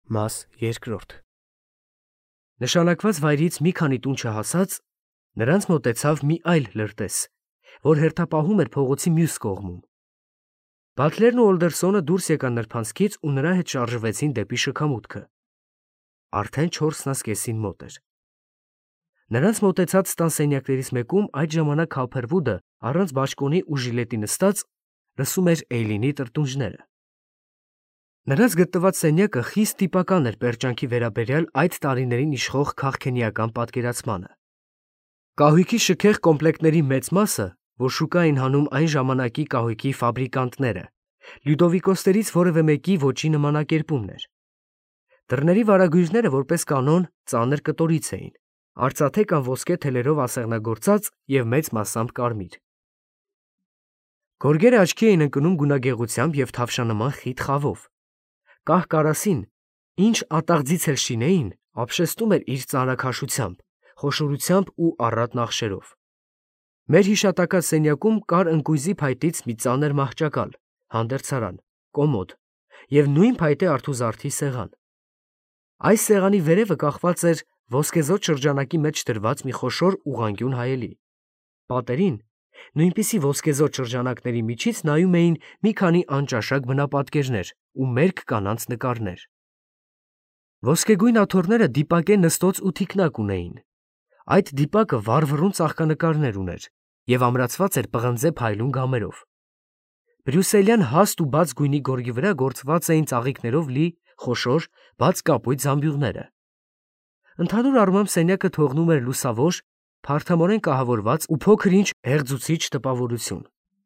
Մաս երկրորդ Նշանակված վայրից մի քանի տուն չհասած, նրանց մոտեցավ մի այլ լրտես, որ հերթապահում էր փողոցի մյուս կողմում։ Բատլերն ու Օլդերսոնը դուրս եկան նրբանցքից ու նրա հետ շարժվեցին դեպի շքամուտքը։ Արդեն 4:30-ին մոտ էր։ Նրանց մոտեցած տան սենյակներից մեկում այդ ժամանակ Քոփերվուդը առանց բաճկոնի ու ժիլետի նստած լսում էր Էյլինի տրտունջները։ Նրանց գտնված սենյակը խիստ տիպական էր պերճանքի վերաբերյալ այդ տարիներին իշխող քաղքենիական պատկերացմանը։ Կահույքի շքեղ կոմպլեկտների մեծ մասը, որ շուկա էին հանում այն ժամանակի կահույքի ֆաբրիկանտները, Լյուդովիկոսներից որևէ մեկի ոճի նմանակերպումն էր։ Դռների վարագույրները որպես կանոն ծանր կտորից էին, արծաթե կամ ոսկե թելերով ասեղնագործած և մեծ մասամբ կարմիր։ Գորգերը աչքի էին ընկնում գունագեղությամբ և թավշանման խիտ խավով։ Կահ կարասին, ինչ ատաղձից էլ շինեին, ապշեցնում էր իր ծանրաքաշությամբ, խոշորությամբ ու առատ նախշերով։ Մեր հիշատակած սենյակում կար ընկույզի փայտից մի ծանր մահճակալ, հանդերձարան, կոմոդ և նույն փայտե արթուզարդի սեղան։ Այս սեղանի վերևը կախված էր ոսկեզօծ շրջանակի մեջ դրված մի խոշոր ուղղանկյուն հայելի։ Պատերին, նույնպիսի ոսկեզօծ շրջանակների միջից նայում էին մի քանի անճաշակ բնապատկերներ ու մերկ կանանց նկարներ։ Ոսկեգույն աթոռները դիպակե նստոց ու թիկնակ ունեին։ Այդ դիպակը վառվռուն ծաղկանկարներ ուներ և ամրացված էր պղնձե փայլուն գամերով։ Բրյուսելյան հաստ ու բաց գույնի գորգի վրա գործված էին ծաղիկներով լի խոշոր, բաց կապույտ զամբյուղները։ Ընդհանուր առմամբ սենյակը թողնում էր լուսավոր, փարթամորեն կահավորված ու փոքր-ինչ հեղձուցիչ տպավորություն։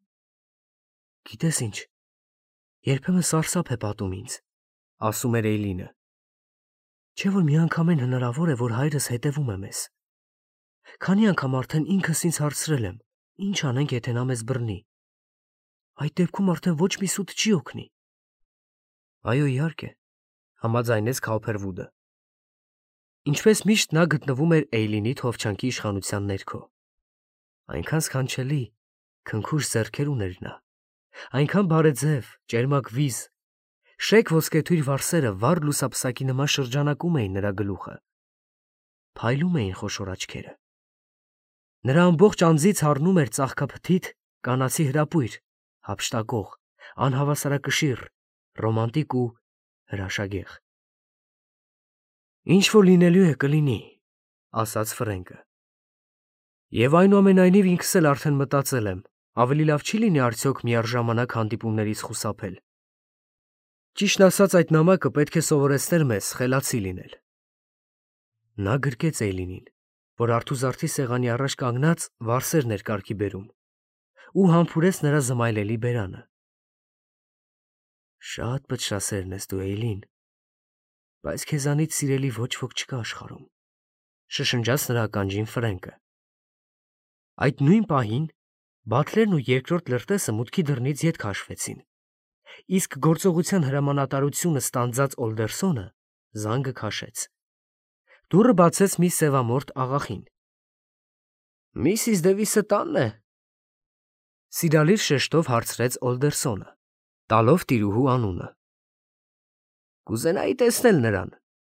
Գիտես ինչ, երբեմն սարսափ է պատում ինձ, ասում էր Էյլինը։ Չէ՞ որ միանգամայն հնարավոր է, որ հայրս հետևում է մեզ։ Քանի անգամ արդեն ինքս ինձ հարցրել եմ, ինչ անենք, եթե նա մեզ բռնի։ Այդ դեպքում արդեն ոչ մի սուտ չի օգնի։ Այո, իհարկե, համաձայնեց Քոփերվուդը։ Ինչպես միշտ նա գտնվում էր Էյլինի թովչանքի իշխանության ներքո։ Այնքան սքանչելի, քնքուշ ձեռքեր ուներ նա, այնքան բարեձև, ճերմակ վիզ, շեկ ոսկեթույր վարսերը վառ լուսապսակի նման շրջանակում էին նրա գլուխը։ Փայլում էին խոշոր աչքերը։ Նրա ամբողջ անձից հառնում էր ծաղկափթիթ կանացի հրապույր, հափշտակող, անհավասարակշիռ, ռոմանտիկ ու հրաշագեղ։ Ինչ որ լինելու է, կլինի, ասաց Ֆրենկը։ Եվ այնուամենայնիվ ինքս էլ արդեն մտածել եմ, ավելի լավ չի լինի արդյոք միառժամանակ հանդիպումներից խուսափել։ Ճիշտն ասած, այդ նամակը պետք է սովորեցներ մեզ խելացի լինել։ Նա գրկեց Էյլինին, որ արթուզարդի սեղանի առաջ կանգնած վարսերն էր կարգի բերում, ու համբուրեց նրա զմայլելի բերանը։ Շատ պտշասերն ես դու, Էյլին, բայց քեզանից սիրելի ոչ ոք չկա աշխարհում, շշնջաց նրա ականջին Ֆրենկը։ Այդ նույն պահին Բատլերն ու երկրորդ լրտեսը մուտքի դռնից ետ քաշվեցին, իսկ գործողության հրամանատարությունը ստանձած Օլդերսոնը զանգը քաշեց։ Դուռը բացեց մի սևամորթ աղախին։ Միսիս Դևիսը տանն է։ Սիրալիր շեշտով հարցրեց Օլդերսոնը, տալով տիրուհու անունը։ Կուզենայի տեսնել նրան։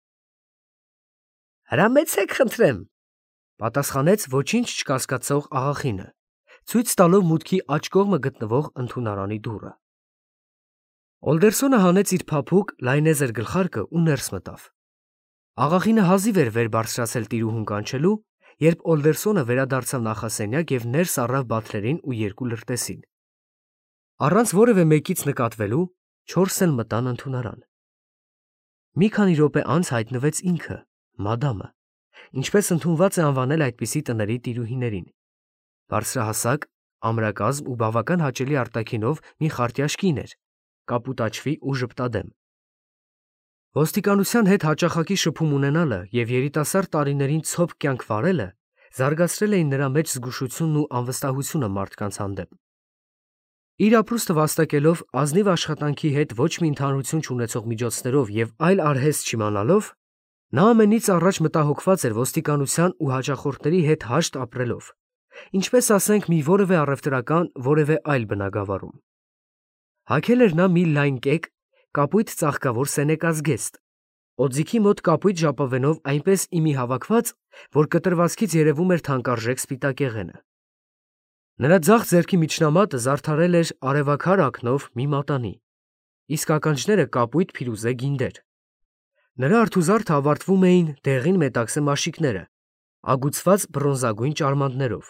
Հրամեցեք, խնդրեմ, պատասխանեց ոչինչ չկասկածող աղախինը, ցույց տալով մուտքի աջ կողմը գտնվող ընդունարանի դուռը։ Օլդերսոնը հանեց իր փափուկ լայնեզր գլխարկը ու ներս մտավ։ Աղախինը հազիվ էր վեր բարձրացել տիրուհուն կանչելու, երբ Օլդերսոնը վերադարձավ նախասենյակ և ներս առավ Բատլերին ու երկու լրտեսին։ Առանց որևէ մեկից նկատվելու 4 էլ մտան ընդունարան։ Մի քանի րոպե անց հայտնվեց ինքը, մադամը, ինչպես ընդունված է անվանել այդպիսի տների տիրուհիներին։ Բարձրահասակ, ամրակազմ ու բավական հաճելի արտաքինով մի խարտյաշ կին էր, կապուտաչվի ու ժպտադեմ։ Ոստիկանության հետ հաճախակի շփում ունենալը և երիտասարդ տարիներին ցոփ կյանք վարելը զարգացրել էին նրա մեջ զգուշությունն ու անվստահությունը մարդկանց հանդեպ։ Իր ապրուստը վաստակելով ազնիվ աշխատանքի հետ ոչ մի ընդհանրություն չունեցող միջոցներով և այլ արհեստ չիմանալով, նա ամենից առաջ մտահոգված էր ոստիկանության ու հաճախորդների հետ հաշտ ապրելով, ինչպես ասենք մի որևէ առևտրական որևէ այլ բնագավառում։ Հագել էր նա մի լայն կեկ, կապույտ ծաղկավոր սենեկազգեստ, Օձիքի մոտ կապույտ ժապավենով այնպես իմի հավաքված, որ կտրվածքից երևում էր թանկարժեք սպիտակ եղենը։ Նրա ձախ ձեռքի միջնամատը զարդարել էր արևաքար ակնով մի մատանի, իսկ ականջները կապույտ փիրուզե գինդեր։ Նրա արթուզարդը ավարտվում էին դեղին մետաքսե մաշիկները, ագուցված բրոնզագույն ճարմաններով։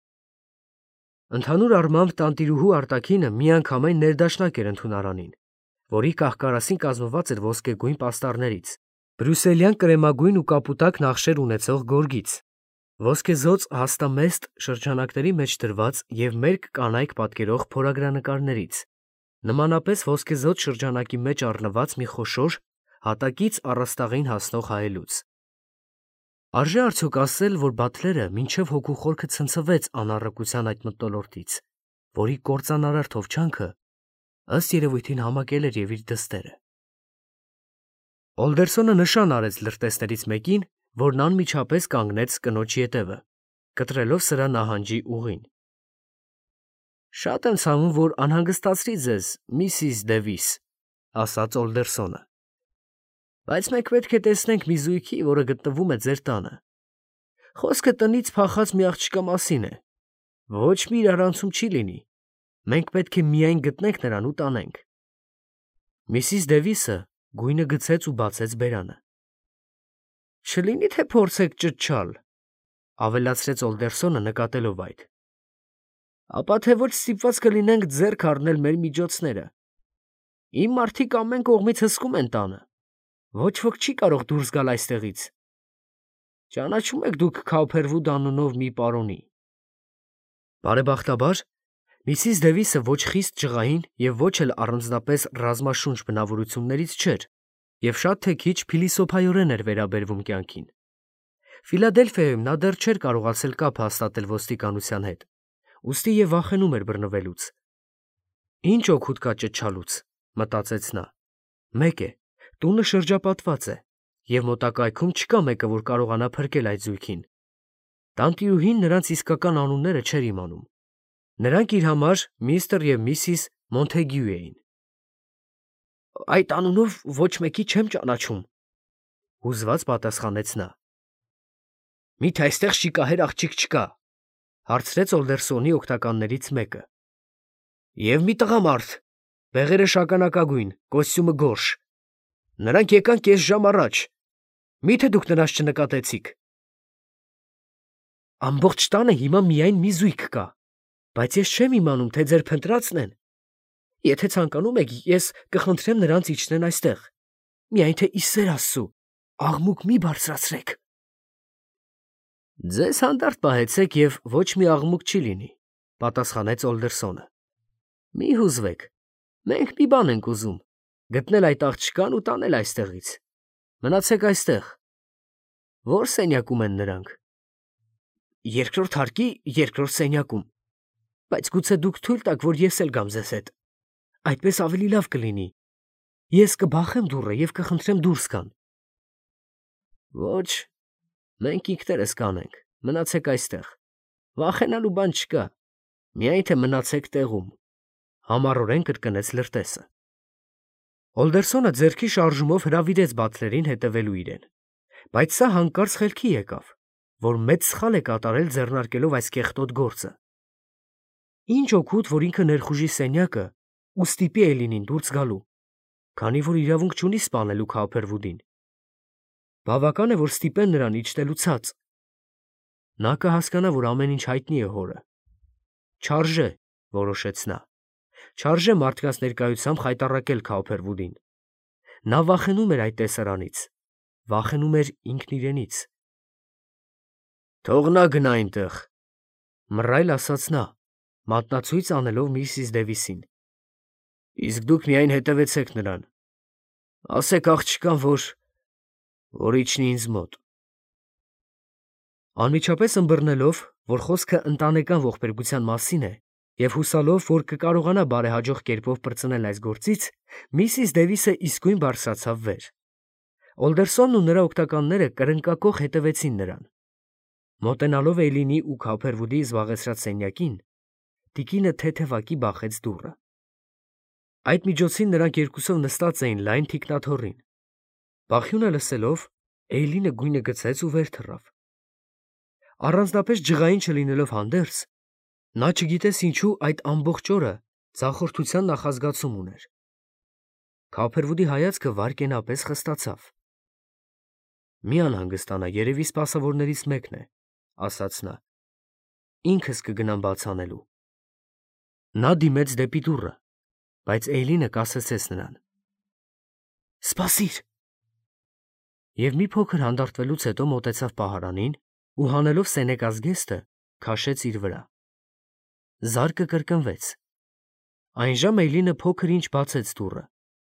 Ընդհանուր առմամբ տանտիրուհու արտաքինը միանգամայն ներդաշնակ էր ընդունարանին, որի կահկարասին կազմված էր ոսկեգույն պաստառներից, բրյուսելյան կրեմագույն ու կապուտակ նախշեր ունեցող գորգից, ոսկեզոծ հաստամեստ շրջանակների մեջ դրված և մերկ կանայք պատկերող փորագրանկարներից, նմանապես ոսկեզոծ շրջանակի մեջ առնված մի խոշոր, հատակից առաստաղին հասնող հայելուց։ Արժե արդյոք ասել, որ Բաթլերը մինչև հոգու խորքը ցնցվեց անառակության այդ մթնոլորտից, որի կործանարար թովչանքը ըստ երևույթին համակել էր և իր դստերը։ Օլդերսոնը նշան արեց լրտեսներից մեկին, որն անմիջապես կանգնեց կնոջ ետևը, կտրելով սրա նահանջի ուղին։ «Շատ եմ ցավում, որ անհանգստացրի ձեզ, Միսիս Դևիս», ասաց Օլդերսոնը, «բայց մենք պետք է տեսնենք մի զույգի, որը գտնվում է ձեր տանը։ Խոսքը տնից փախած մի աղջկա մասին է։ Ոչ մի իրարանցում չի լինի։ Մենք պետք է միայն գտնենք նրան ու տանենք»։ Միսիս Դևիսը գույնը գցեց ու բացեց բերանը։ «Չլինի թե փորձեք ճչալ», ավելացրեց Օլդերսոնը նկատելով այդ։ «Ապա թե ոչ ստիպված կլինենք ձեռք առնել մեր միջոցները։ Իմ մարդիկ ամեն կողմից հսկում են տանը։ Ոչ ոք չի կարող դուրս գալ այստեղից։ Ճանաչում եք դուք Քաուփերվուդ անունով մի պարոնի»։ Բարեբախտաբար, Միսիս Դևիսը ոչ խիստ ջղային և ոչ էլ առանձնապես ռազմաշունչ բնավորություններից չէր և շատ թե քիչ փիլիսոփայորեն էր վերաբերվում կյանքին։ Ֆիլադելֆիայում նա դեռ չէր կարողացել կապ հաստատել ոստիկանության հետ, ուստի և վախենում էր բռնվելուց։ «Ինչ օգուտ կա ճչալուց», մտածեց նա։ «Մեկ է, տունը շրջապատված է, և մոտակայքում չկա մեկը, որ կարողանա փրկել այդ զույգին»։ Տանտիրուհին նրանց իսկական անունները չէր իմանում։ Նրանք իր համար միստր և միսիս Մոնթեգյու էին։ «Այդ անունով ոչ մեկի չեմ ճանաչում», հուզված պատասխանեց նա։ «Մի՞թե այստեղ շիկահեր աղջիկ չկա», հարցրեց Օլդերսոնի օգնականներից մեկը։ «Եվ մի տղամարդ, բեղերը շագանակագույն, կոստյումը գորշ։ Նրանք եկան կես ժամ առաջ։ Մի՞թե դուք նրանց չնկատեցիք»։ «Ամբողջ տանը հիմա միայն մի զույգ կա, բայց ես չեմ իմանում, թե ձեր փնտրածն են։ Եթե ցանկանում եք, ես կխնդրեմ նրանց իջնեն այստեղ։ Միայն թե ի սեր Աստծու, աղմուկ մի բարձրացրեք»։ «Ձեզ հանդարտ պահեցեք և ոչ մի աղմուկ չի լինի», պատասխանեց Օլդերսոնը։ «Մի հուզվեք, մենք մի բան ենք ուզում, գտնել այդ աղջկան ու տանել այստեղից։ Մնացեք այստեղ։ Ո՞ր սենյակում են նրանք»։ «Երկրորդ հարկի երկրորդ սենյակում։ Բայց գուցե դուք թույլ տաք, որ ես էլ գամ ձեզ հետ։ Այդպես ավելի լավ կլինի։ Ես կբախեմ դուռը և կխնդրեմ դուրս գան»։ «Ոչ, մենք ինքներս կանենք, մնացեք այստեղ։ Վախենալու բան չկա, միայն թե մնացեք տեղում», համառորեն կրկնեց լրտեսը։ Օլդերսոնը ձեռքի շարժումով հրավիրեց Բաթլերին հետևելու իրեն, բայց սա հանկարծ խելքի եկավ, որ մեծ սխալ է կատարել ձեռնարկելով այս կեղտոտ գործը։ Ինչ օգուտ, որ ինքը ներխուժի սենյակը ու ստիպի Էլինին դուրս գալու, քանի որ իրավունք չունի սպանելու Քաուփերվուդին։ Բավական է, որ ստիպեն նրան իջնելու ցած։ Նա կհասկանա, որ ամեն ինչ հայտնի է հորը։ Չարժե, որոշեց նա, չարժե մարդկանց ներկայությամբ խայտառակել Քաուփերվուդին։ Նա վախենում էր այդ տեսարանից, վախենում էր ինքն իրենից։ «Թող նա գնա այնտեղ», մռայլ ասաց նա, մատնացույց անելով Միսիս Դևիսին։ «Իսկ դուք միայն հետևեցեք նրան։ Ասեք աղջկան, որ իջնի ինձ մոտ»։ Անմիջապես ըմբռնելով, որ խոսքը ընտանեկան ողբերգության մասին է, և հուսալով, որ կկարողանա բարեհաջող կերպով պրծնել այս գործից, Միսիս Դևիսը իսկույն բարձրացավ վեր։ Օլդերսոնն ու նրա օգնականները կրնկակոխ հետևեցին նրան։ Մոտենալով Էյլինի ու Քաուփերվուդի զբաղեցրած սենյակին, տիկինը թեթևակի բախեց դուռը։ Այդ միջոցին նրանք երկուսով նստած էին լայն թիկնաթոռին։ Բախյունը լսելով, Էյլինը գույնը գցեց ու վեր թռավ։ Առանձնապես ջղային չլինելով հանդերձ, նա չգիտես ինչու այդ ամբողջ օրը ձախորդության նախազգացում ուներ։ Քոփերվուդի հայացքը վարկենապես խստացավ։ «Մի անհանգստանա, երևի սպասավորներից մեկն է», ասաց նա։ «Ինքս կգնամ բաց անելու»։ Նա դիմեց դեպի դուռը, բայց Էյլինը կասեցեց նրան. «Սպասիր»։ Եվ մի փոքր հանդարտվելուց հետո մոտեցավ պահարանին ու հանելով սենեկած գեստը, քաշեց իր վրա։ Զարկը կրկնվեց։ Այնժամ Էյլինը փոքր ինչ բացեց դուռը։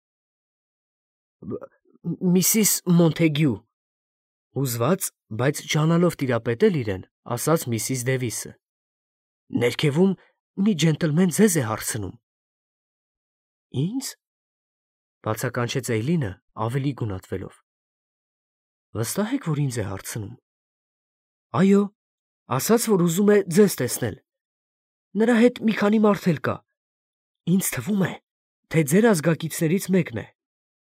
«Միսիս Մոնթեգյու», հուզված, բայց ջանալով տիրապետել իրեն, ասաց միսիս Դևիսը։ «Ներքևում մի ջենտլմեն ձեզ է հարցնում»։ «Ինձ»։ Բացականչեց Էյլինը ավելի գունատվելով։ «Վստահ եք, որ ինձ է հարցնում»։ «Այո, ասաց, որ ուզում է ձեզ տեսնել։ Նրա հետ մի քանի մարդ էլ կա։ Ինձ թվում է, թե ձեր ազգակիցներից մեկն է»։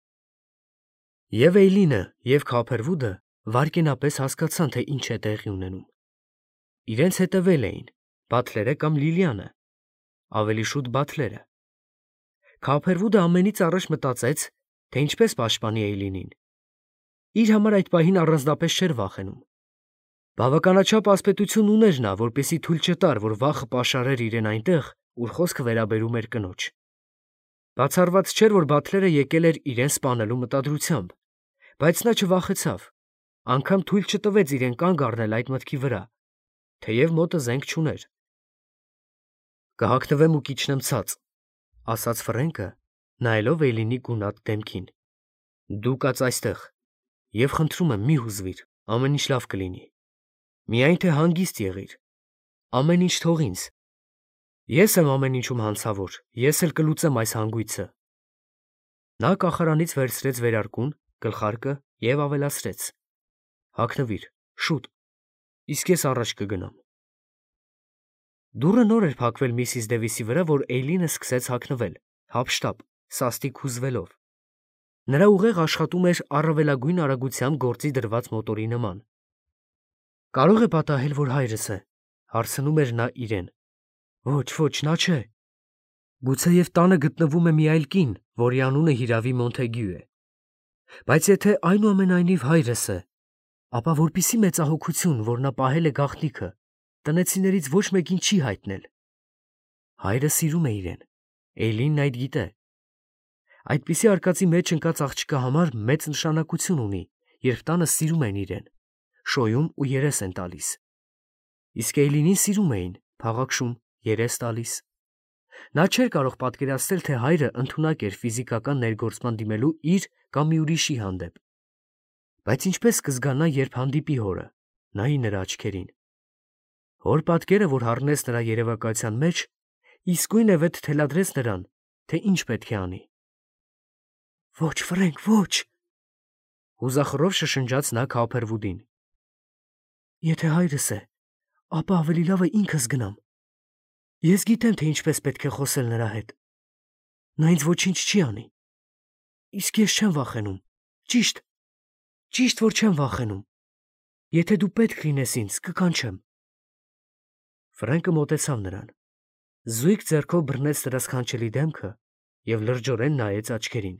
Եվ Էյլինը, և Քոփերվուդը վարկենապես հասկացան, թե ինչ է տեղի ունենում։ Իրենց հետևել էին Բաթլերը կամ Լիլիանը, ավելի շուտ Բաթլերը։ Քոփերվուդը ամենից առաջ մտածեց, թե ինչպես պաշտպանի Էյլինին։ Իր համար այդ պահին առանձնապես չէր վախենում։ Բավականաչափ ասպետություն ուներ նա, որպեսզի թույլ չտար, որ վախը պաշարեր իրեն այնտեղ, ուր խոսքը վերաբերում էր կնոջ։ Բացառված չէր, որ Բաթլերը եկել էր իրեն սպանելու մտադրությամբ, բայց նա չվախեցավ, անգամ թույլ չտվեց իրեն կանգ առնել այդ մտքի վրա, թեև մոտը զենք չուներ։ «Կհագնվեմ ու կիջնեմ ցած», ասաց Ֆրենկը, նայելով Էյլինի գունատ դեմքին։ «Դու կաց այստեղ, և խնդրում եմ, մի հուզվիր, ամեն ինչ լավ կլինի։ Միայն թե հանգիստ եղիր։ Ամեն ինչ թող ինձ։ Ես եմ ամեն ինչում հանցավոր, ես էլ կլուծեմ այս հանգույցը»։ Նա կախարանից վերցրեց վերարկուն, գլխարկը և ավելացրեց. «Հագնվիր, շուտ, իսկ ես առաջ կգնամ»։ Դուռը նոր էր փակվել միսիս Դևիսի վրա, որ Էյլինը սկսեց հագնվել, հափշտապ, սաստիկ հուզվելով։ Նրա ուղեղ աշխատում էր առավելագույն արագությամբ գործի դրված մոտորի նման։ «Կարող է պատահել, որ հայրս է», հարցնում էր նա իրեն։ «Ոչ, ոչ, նա չէ։ Գուցեև տանը գտնվում է մի այլ կին, որի անունը հիրավի Մոնթեգյու է։ Բայց եթե այնուամենայնիվ հայրս է, ապա որպիսի մեծահոգություն, որ նա պահել է գաղտնիքը, տնեցիներից ոչ մեկին չի հայտնել։ Հայրը սիրում է իրեն, Էյլինն այդ գիտե։ Այդպիսի արկածի մեջ ընկած աղջկա համար մեծ նշանակություն ունի, երբ տանը սիրում են իրեն, շոյում ու երես են տալիս։ Իսկ Էյլինին սիրում էին, փաղաքշում, երես տալիս։ Նա չէր կարող պատկերացնել, թե հայրը ընդունակ էր ֆիզիկական ներգործման դիմելու իր կամ մի ուրիշի հանդեպ։ Բայց ինչպես կզգանա, երբ հանդիպի հորը, նայի նրա աչքերին։ Հոր պատկերը, որ հառնեց նրա երևակայության մեջ, իսկույնևեթ թելադրեց նրան, թե ինչ պետք է անի։ «Ոչ, Ֆրենկ, ոչ», հուզախռով շշնջաց նա Քոփերվուդին։ «Եթե հայրս է, ապա ավելի լավ է ինքս գնամ։ Ես գիտեմ, թե ինչպես պետք է խոսել նրա հետ։ Նա ինձ ոչինչ չի անի։ Իսկ ես չեմ վախենում։ Ճիշտ, որ չեմ վախենում։ Եթե դու պետք լինես ինձ, կկանչեմ»։ Ֆրենկը մոտեցավ նրան, զույգ ձեռքով բռնեց նրա սքանչելի դեմքը և լրջորեն նայեց աչքերին։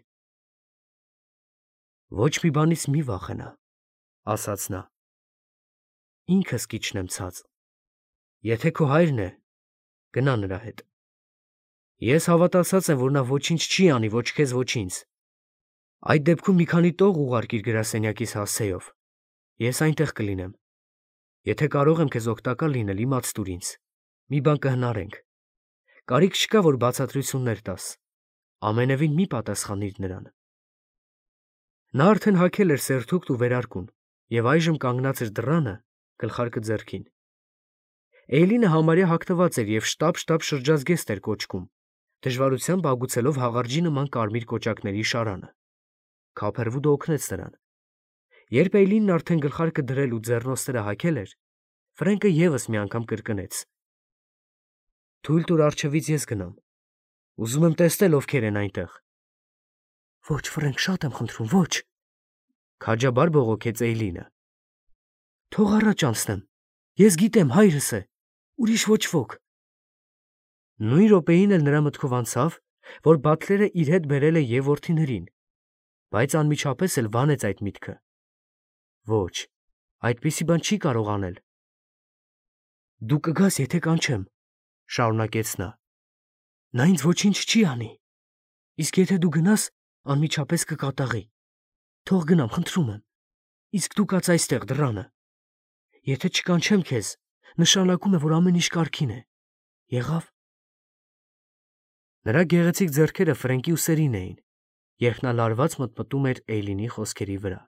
«Ոչ մի բանից մի վախենա», ասաց նա։ «Ինքս կիջնեմ ցած։ Եթե քո հայրն է, գնա նրա հետ։ Ես հավատացած եմ, որ նա ոչինչ չի անի ոչ քեզ, ոչ ինձ։ Այդ դեպքում մի քանի տող ուղարկիր գրասենյակիս հասցեով։ Ես այնտեղ կլինեմ։ Եթե կարող եմ քեզ օգտակար լինել, իմաց տուր ինձ։ Մի բան կհնարենք։ Կարիք չկա, որ բացատրություններ տաս։ Ամենևին մի պատասխանիր նրան»։ Նա արդեն հագել էր սերթուկտ ու վերարկուն և այժմ կանգնած էր դռանը, գլխարկը ձեռքին։ Էյլինը համարյա հագնված էր և շտապ շրջազգեստ էր կոճկում, դժվարությամբ ագուցելով հաղարջի նման կարմիր կոճակների շարանը։ Քոփերվուդը օգնեց նրան։ Երբ Էյլինն արդեն գլխարկը դրել ու ձեռնոցները հագել էր, Ֆրենկը ևս մի անգամ կրկնեց. «Թույլ տուր առջևից ես գնամ։ Ուզում եմ տեսնել, ովքեր են այնտեղ»։ «Ոչ, Ֆրենկ, շատ եմ խնդրում, ոչ»։ Քաջաբար բողոքեց Էյլինը։ Թող առաջ անցնեմ։ Ես գիտեմ, հայրս է, ուրիշ ոչ ոք։ Նույն րոպեին էլ նրա մտքով անցավ, որ Բաթլերը իր հետ բերել է և որդիներին, բայց անմիջապես էլ վանեց այդ միտքը։ Ոչ, այդպիսի բան չի կարող անել։ Դու կգաս, եթե կանչեմ, շարունակեց նա։ Նա ինձ ոչինչ չի անի։ Իսկ եթե դու գնաս, անմիջապես կկատաղի։ Թող գնամ, խնդրում եմ։ Իսկ դու կաց այստեղ դռանը։ Եթե չկանչեմ քեզ, նշանակում է, որ ամեն ինչ կարգին է։ Եղավ։ Նրա գեղեցիկ ձեռքերը Ֆրենկի ուսերին էին, երբ նա լարված մտմտում էր Էյլինի խոսքերի վրա։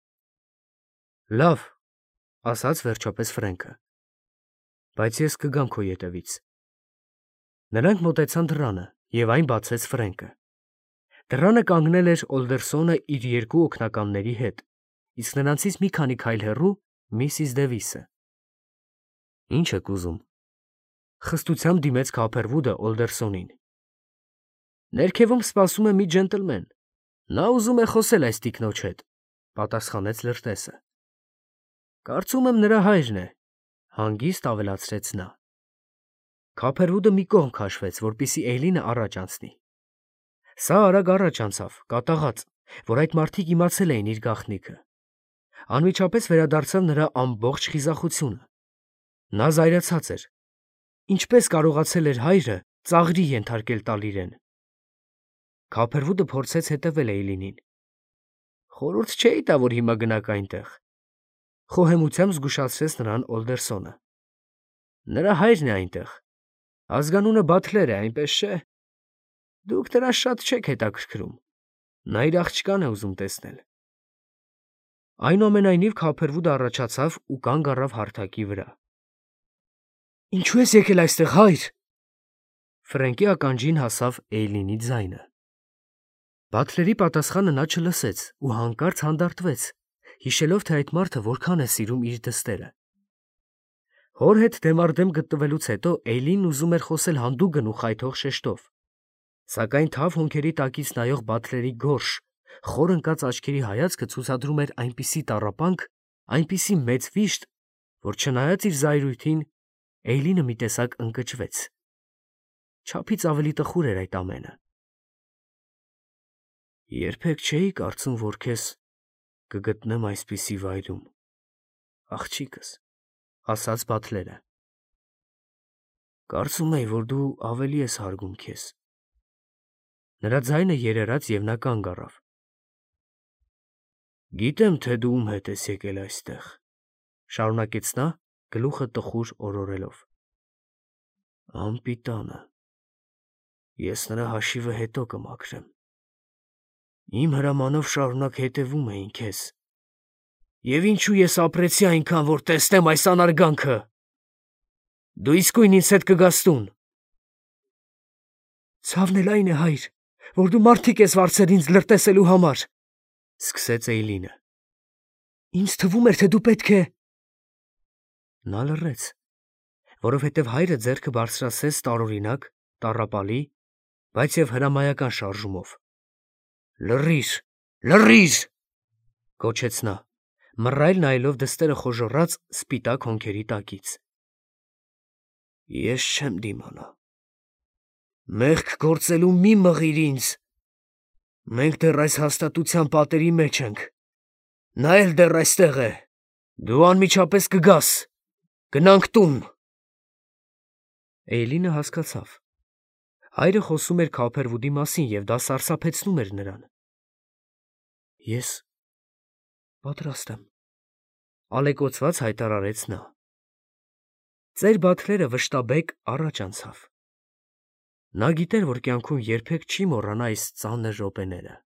Լավ, ասաց վերջապես Ֆրենկը։ Բայց ես կգամ քո ետևից։ Նրանք մոտեցան դռանը, և այն բացեց Ֆրենկը։ Դռանը կանգնել էր Օլդերսոնը իր երկու օգնականների հետ, իսկ նրանցից մի քանի քայլ հեռու Միսիս Դևիսը։ Ինչ եք ուզում, խստությամբ դիմեց Քոփերվուդը Օլդերսոնին։ Ներքևում սպասում է մի ջենտլմեն։ Նա ուզում է խոսել այս տիկնոջ հետ, պատասխանեց լրտեսը։ Կարծում եմ նրա հայրն է, հանգիստ ավելացրեց նա։ Քոփերվուդը մի կողմ քաշվեց, որպեսզի Էյլինը առաջ անցնի։ Սա արագ առաջ անցավ, կատաղած, որ այդ մարդիկ իմացել էին իր գաղտնիքը։ Անմիջապես վերադարձավ նրա ամբողջ խիզախությունը։ Նա զայրացած էր։ Ինչպես կարողացել էր հայրը ծաղրի ենթարկել տալ իրեն։ Քոփերվուդը փորձեց հետևել Էյլինին։ Խորհուրդ չէի տա, որ հիմա գնաք այնտեղ։ Խոհեմությամբ զգուշացրեց նրան Օլդերսոնը։ Նրա հայրն է այնտեղ։ Ազգանունը Բաթլեր է, այնպես չէ։ Դուք դրա շատ չեք հետաքրքրում։ Նա իր աղջկան է ուզում տեսնել։ Այնուամենայնիվ Քոփերվուդը առաջացավ ու կանգ առավ հարթակի վրա։ Ինչու ես եկել այստեղ, հայր։ Ֆրենկի ականջին հասավ Էյլինի ձայնը։ Բաթլերի պատասխանը նա չլսեց ու հանկարծ հանդարտվեց, հիշելով, թե այդ մարդը որքան է սիրում իր դստերը։ Հոր հետ դեմառդեմ գտնվելուց հետո Էյլինն ուզում էր խոսել հանդուգն ու խայթող շեշտով, սակայն թավ հոնքերի տակից նայող Բաթլերի գորշ, խոր ընկած աչքերի հայացքը ցուցադրում էր այնպիսի տառապանք, այնպիսի մեծ վիշտ, որ չնայած իր զայրույթին, Էյլինը մի տեսակ ընկճվեց։ Չափից ավելի տխուր էր այդ ամենը։ Երբեք չէի կարծում, որ քեզ կգտնեմ այսպիսի վայրում, աղջիկս, ասաց Բաթլերը։ Կարծում էի, որ դու ավելի ես հարգում քեզ։ Նրա ձայնը երերաց և նա կանգ առավ։ Գիտեմ, թե դու ում հետ ես եկել այստեղ, շարունակեց նա, գլուխը տխուր օրորելով։ Անպիտանը։ Ես նրա հաշիվը հետո կմաքրեմ։ Իմ հրամանով շարունակ հետևում էին քեզ։ Եվ ինչու ես ապրեցի այնքան, որ տեսնեմ այս անարգանքը։ Դու իսկույն ինձ հետ կգաս տուն։ Ցավն էլ այն է, հայր, որ դու մարդիկ ես վարձել ինձ լրտեսելու համար, սկսեց Էյլինը։ Ինձ թվում էր, թե դու պետք է… Նա լռեց, որովհետև հայրը ձեռքը բարձրացրեց տարօրինակ, տառապալի, բայց և հրամայական շարժումով։ Լռիր, լռիր, գոչեց նա, մռայլ նայելով դստերը խոժոռած սպիտակ հոնքերի տակից։ Ես չեմ դիմանա։ Մեղք գործելու մի մղիր ինձ։ Մենք դեռ այս հաստատության պատերի մեջ ենք։ Նա էլ դեռ այստեղ է։ Դու անմիջապես կգաս։ Գնանք տուն։ Էյլինը հասկացավ։ Հայրը խոսում էր Քոփերվուդի մասին, և դա սարսափեցնում էր նրան։ Ես պատրաստ եմ, ալեկոծված հայտարարեց նա։ Ծեր Բաթլերը վշտաբեկ առաջ անցավ։ Նա գիտեր, որ կյանքում երբեք չի մոռանա այս ծանր րոպեները։